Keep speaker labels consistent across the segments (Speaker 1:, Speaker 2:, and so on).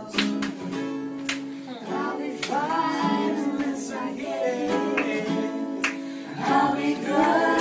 Speaker 1: I'll be fine once I get it. I'll be good.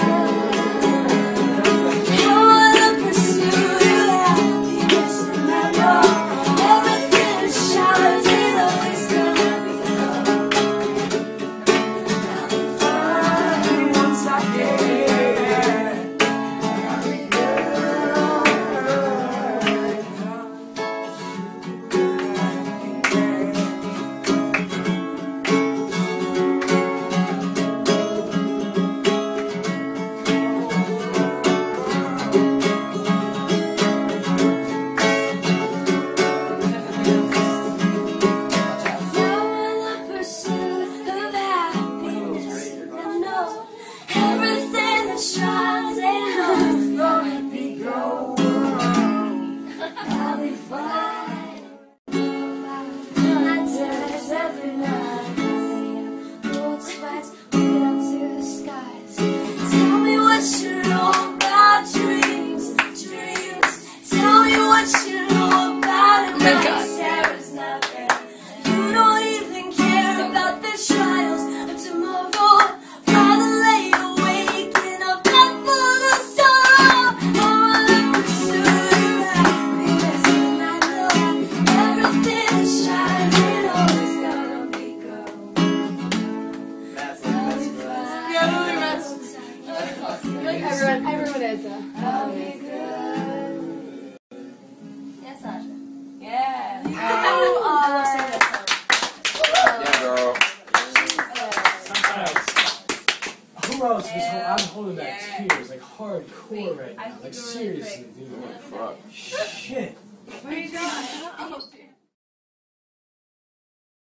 Speaker 2: Everyone is.
Speaker 1: I'll be good.
Speaker 3: Yes, Sasha. Yeah.
Speaker 4: Yeah, girl.
Speaker 5: Who else I'm holding back tears, like hardcore right now. Like seriously, dude.
Speaker 4: Fuck.
Speaker 5: Shit.
Speaker 3: Where are you going?